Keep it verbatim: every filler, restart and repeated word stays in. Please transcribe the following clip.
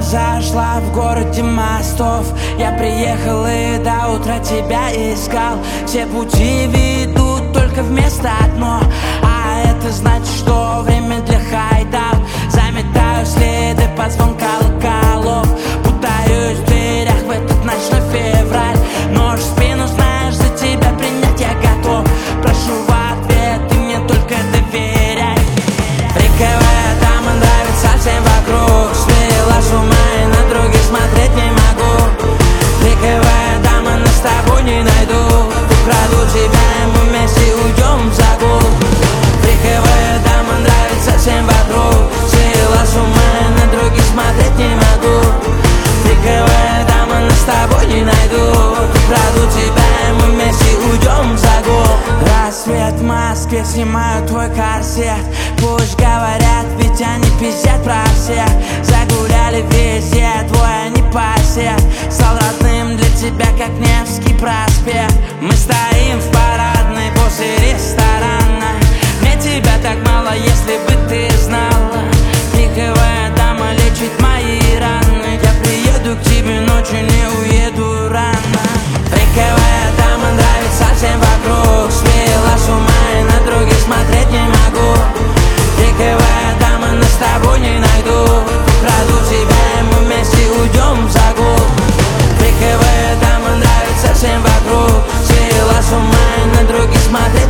зашла в городе мостов. Я приехал и до утра тебя искал. Все пути ведут только в место одно, а это значит, что время для хайдов. Заметаю следы под звон колоколов, путаюсь в дверях в этот ночной февраль. Нож в спину, знаешь, за тебя принять я готов. Прошу в ответ, ты мне только доверяй. Фриковая дама нравится всем вокруг, свела с ума и на других смотреть не могу. Фриковая дама, но с тобой не найду. Украду тебя, и мы вместе уйдем в загул. Фриковая дама нравится всем вокруг, свела с ума и на других смотреть не могу. Фриковая дама, но с тобой не найду. Украду тебя, и мы вместе уйдем в загул. Рассвет в Москве, снимаю твой корсет. Пусть говорят, ведь они пиздят про всех. Загуляли везде, двое не посед. Стал родным для тебя, как Невский проспект. Мы стоим в парадной после ресторана. Мне тебя так мало, если бы ты знала. Фриковая дама лечит мои раны. Я приеду к тебе ночью, не уеду рано. Фриковая дама нравится всем вокруг, свела с ума и на других смотреть не могу. Фриковая дама, но с тобой не найду. Украду тебя, и мы вместе уйдем в загул. Фриковая дама нравится всем вокруг, свела с ума и на других смотреть